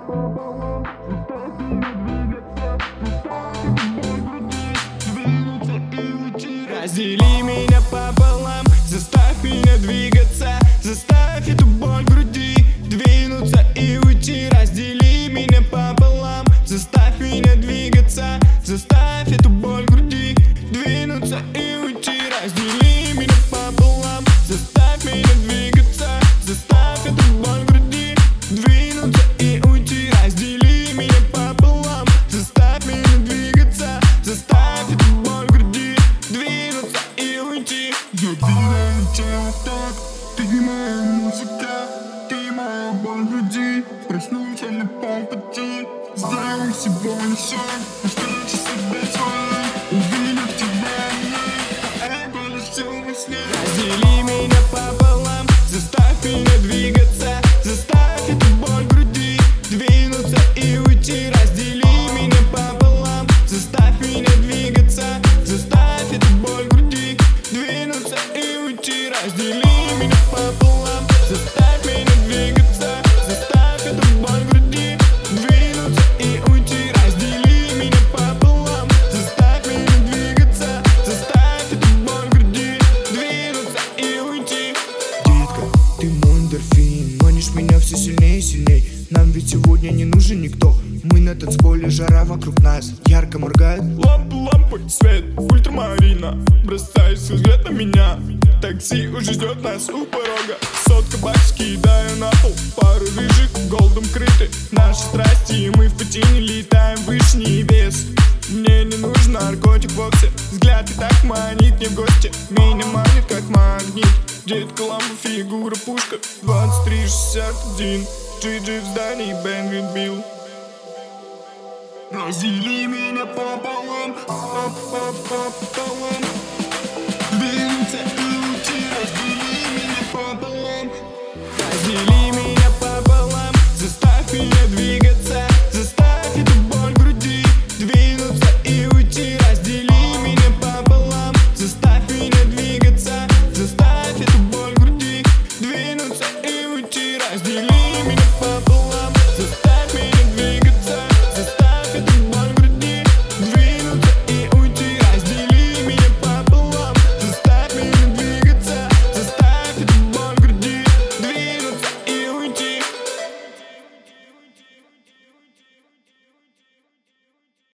пополам, заставь меня двигаться, заставь эту боль в груди двинуться и уйти. Раздели меня пополам, заставь меня двигаться, заставь эту боль в груди двинуться и уйти. Раздели меня пополам, заставь меня двигаться, заставь эту боль в груди двинуться и уйти. Раздели меня пополам, заставь меня двигаться, заставь эту боль в груди двинуться и уйти. Раздели меня пополам, заставь меня двигаться, заставь эту боль в груди двинуться и уйти. Я двигаю тебя так, ты моя музыка, ты моя боль в груди. Проснуться на полпути, сделай сегодня шаг навстречу себе своей, увидев тебя и это лишь все во сне. Раздели меня пополам, заставь меня двигаться, заставь эту боль в груди двинуться и уйти. Раздели меня пополам, заставь меня двигаться, заставь эту боль в груди двинуться и уйти. Раздели меня пополам, заставь меня двигаться, заставь эту боль в груди двинуться и уйти. Раздели меня пополам, заставь меня двигаться, заставь эту боль в груди двинуться и уйти. Детка, ты мой эндорфин, манишь меня все сильнее и сильнее. Нам ведь сегодня не нужен никто, мы на танцполе, жара вокруг нас ярко моргает. Лампы, свет, ультрамарина, бросай взгляд на меня. Такси уже ждет нас у порога, сотка баксов кидаю на пол, пару рыжих голдом крыты. Наши страсти, и мы в пути не летаем выше небес. Мне не нужен наркотик в боксе, взгляд и так манит мне в гости, меня манит как магнит. Детка, лампа, фигура, пушка, 2361, GG в здании, Бенгвин бил. Раздели меня пополам, пополам.